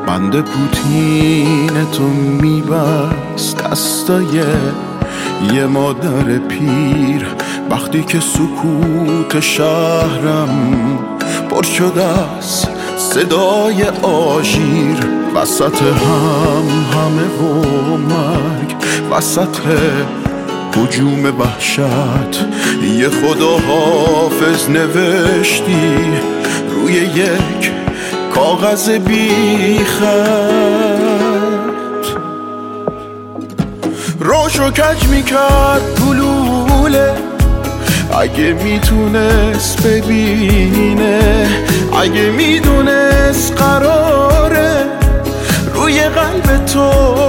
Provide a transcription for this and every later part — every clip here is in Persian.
بند پوتین تو میبست دستای یه مادر پیر. وقتی که سکوت شهرم پر شده از صدای آژیر، وسط همه و مرگ، وسط هجوم وحشت، یه خداحافظ نوشتی روی یک کاغذ بی خط. روشو کج میکرد گلوله، اگه میتونست ببینه، اگه میدونست قراره روی قلب تو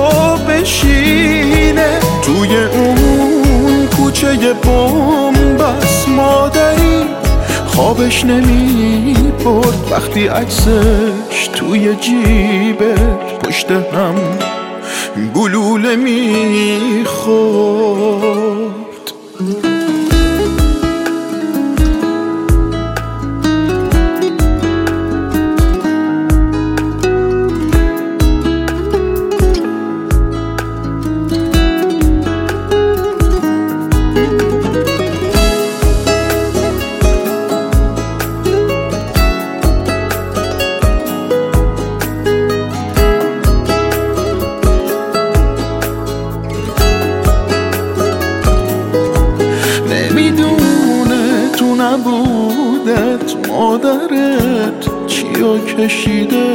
بشینه. توی اون کوچه بنبست مادری خوابش نمی برد وقتی عکسش توی جیبه پشت هم گلوله می خورد. نمیدونه تو نبودت مادرت چیو کشیده،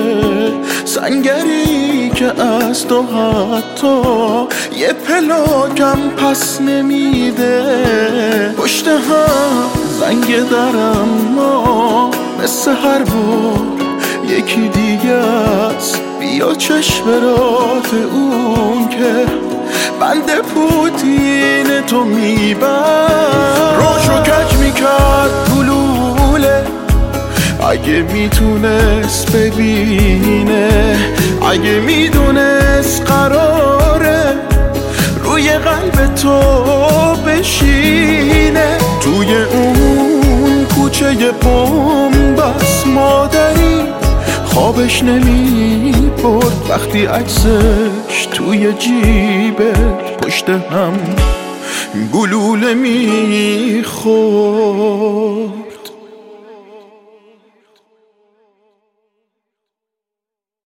سنگری که از تو حتی یه پلاکم پس نمیده. پشت هم زنگ درم ما مثل هر بار یکی دیگه است. بیا چشم رات اون که بند پوتین تو میبرد. روشو کج میکرد گلوله، اگه میتونست ببینه، اگه میدونست قراره روی قلب تو بشینه. توی اون کوچه بنبست مادری خوابش نمی برد وقتی عکسش توی جیبه پشت هم گلوله می خورد.